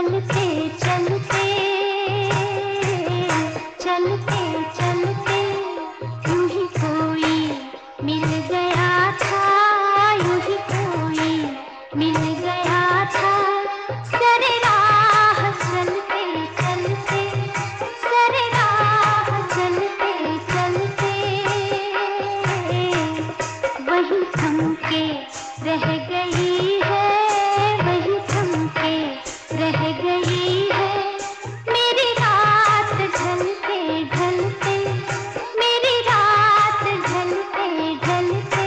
चलते चलते चलते चलते यूं ही कोई मिल गया था, यूं ही कोई मिल गया था। सरे राह चलते चलते, सरे राह चलते चलते वही थम के रह गई है, वही थम के रह गई है। मेरी रात ढलते ढलते, मेरी रात ढलते ढलते।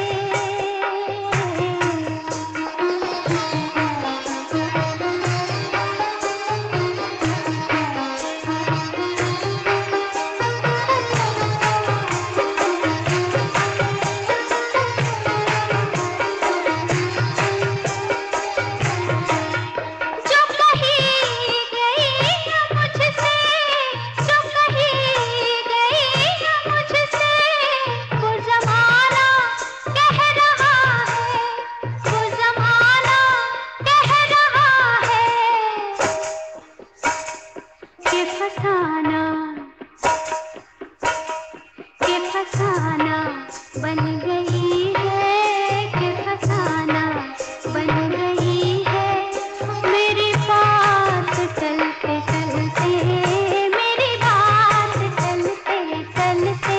फसाना बन गई है, कि फसाना बन गई है। मेरी बात टलते टलते, मेरी बात टलते टलते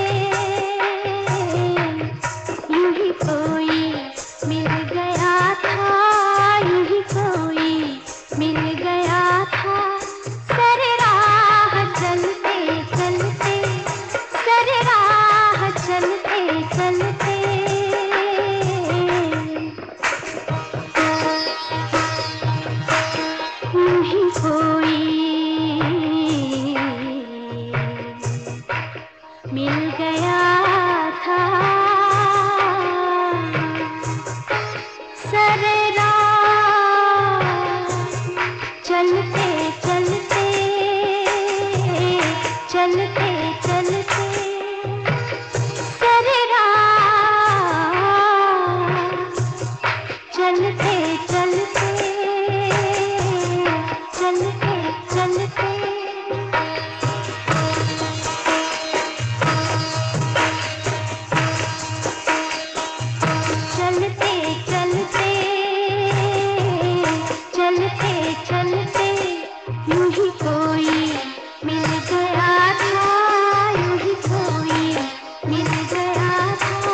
यूं ही कोई मिल गया था, यूं ही कोई मिल गया था। सरे राह चलते चलते, सरे राह चलते चलते यूं ही कोई मिल गया था। सरे राह चलते चलते, चलते चलते सरे राह चलते चलते, चलते चलते। चलते चलते, चलते चलते यूं ही कोई मिल गया था, यूं ही कोई मिल गया था।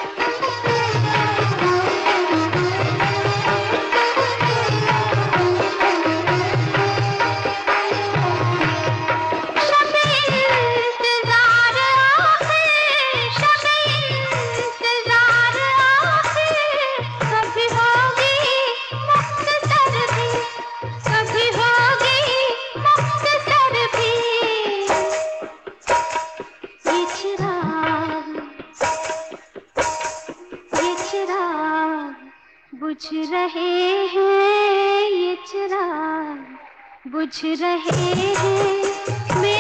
शब-ए इंतज़ार आखिर, शब-ए इंतज़ार आखिर कभी होगी मुख्तसर भी, कभी होगी मुख्तसर भी। ये चिराग, ये चिराग बुझ रहे हैं, ये चिराग बुझ रहे हैं।